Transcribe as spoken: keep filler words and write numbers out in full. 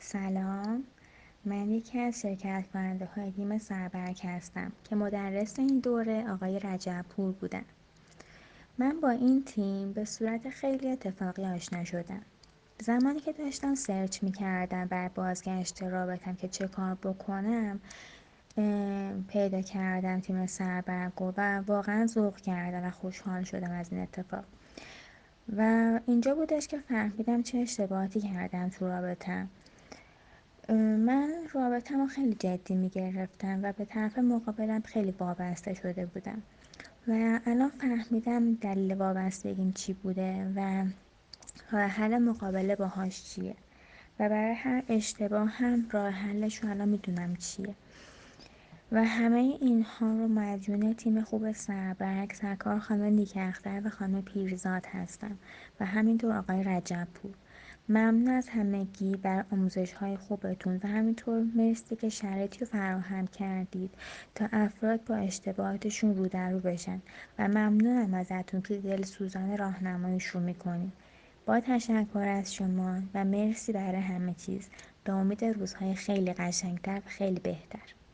سلام. من یکی از شرکت کننده های تیم سربرگ هستم که مدرس این دوره آقای رجبپور بودن. من با این تیم به صورت خیلی اتفاقی آشنا شدم. زمانی که داشتم سرچ می کردم بر بازگشت رابطم که چه کار بکنم، پیدا کردم تیم سربرگ و واقعا ذوق کردم و خوشحال شدم از این اتفاق. و اینجا بودش که فهمیدم چه اشتباهاتی کردم تو رابطم. من رابطه‌مو خیلی جدی می‌گرفتم و به طرف مقابلم خیلی وابسته شده بودم و الان فهمیدم دلیل وابستگیم چی بوده و راه حل مقابله باهاش چیه و برای هر اشتباه هم راه حلش رو الان میدونم چیه و همه اینها رو مدیون تیم خوب سربرگ، سرکار خانم نیکاختر و خانم پیرزاد هستم و همینطور آقای رجبپور. ممنون از همگی بر آموزش‌های خوبتون و همینطور مرسی که شرایطی رو فراهم کردید تا افراد با اشتباهاتشون رو در رو بشن و ممنونم ازتون که دلسوزانه راهنماییشون میکنید. با تشکر از شما و مرسی برای همه چیز. به امید روزهای خیلی قشنگتر و خیلی بهتر.